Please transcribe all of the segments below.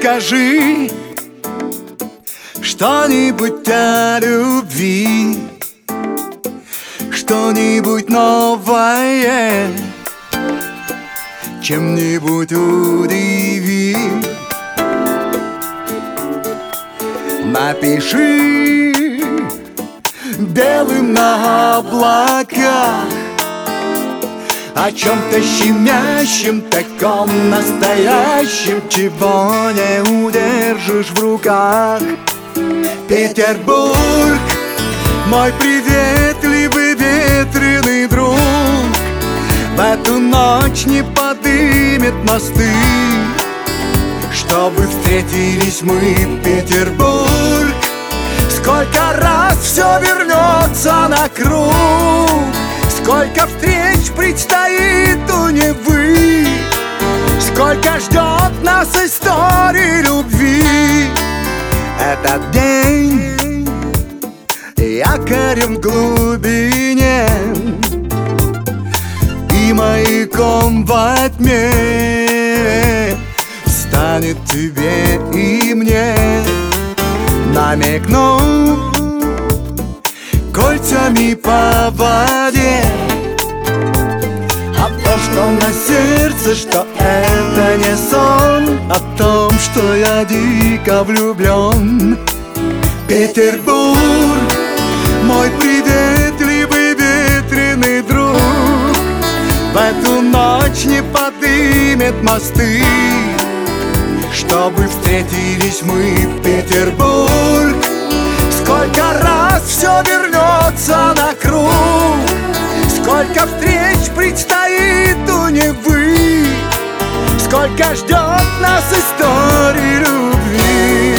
Расскажи что-нибудь о любви, что-нибудь новое, чем-нибудь удиви. Напиши белым на облаках о чем-то щемящем, таком настоящем, чего не удержишь в руках. Петербург, мой приветливый ветреный друг, в эту ночь не подымет мосты, чтобы встретились мы, Петербург. Сколько раз все вернется на круг, сколько встреч предстоит у Невы, сколько ждет нас истории любви. Этот день якорем в глубине и маяком во тьме станет тебе и мне. Намекну кольцами по воде о том, что на сердце, что это не сон, о том, что я дико влюблен. Петербург, мой приветливый ветреный друг, в эту ночь не подымет мосты, чтобы встретились мы, Петербург. Сколько раз все вернется на круг, сколько встреч предстоит у Невы, сколько ждет нас истории любви.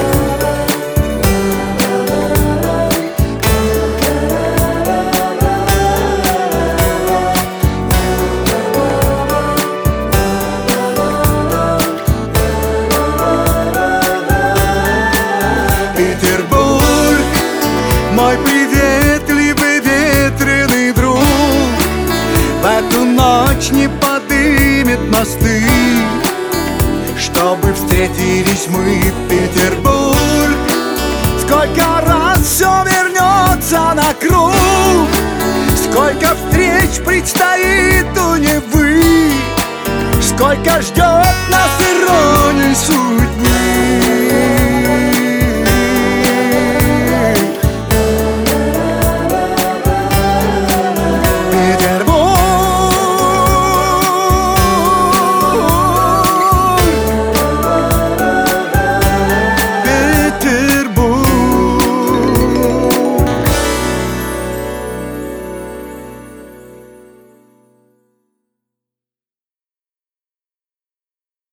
Петербург, мой приветливый ветреный друг, в эту ночь не подымет мосты, чтобы встретились мы, Петербург. Сколько раз все вернется на круг, сколько встреч предстоит у Невы, сколько ждет нас иронии судьбы.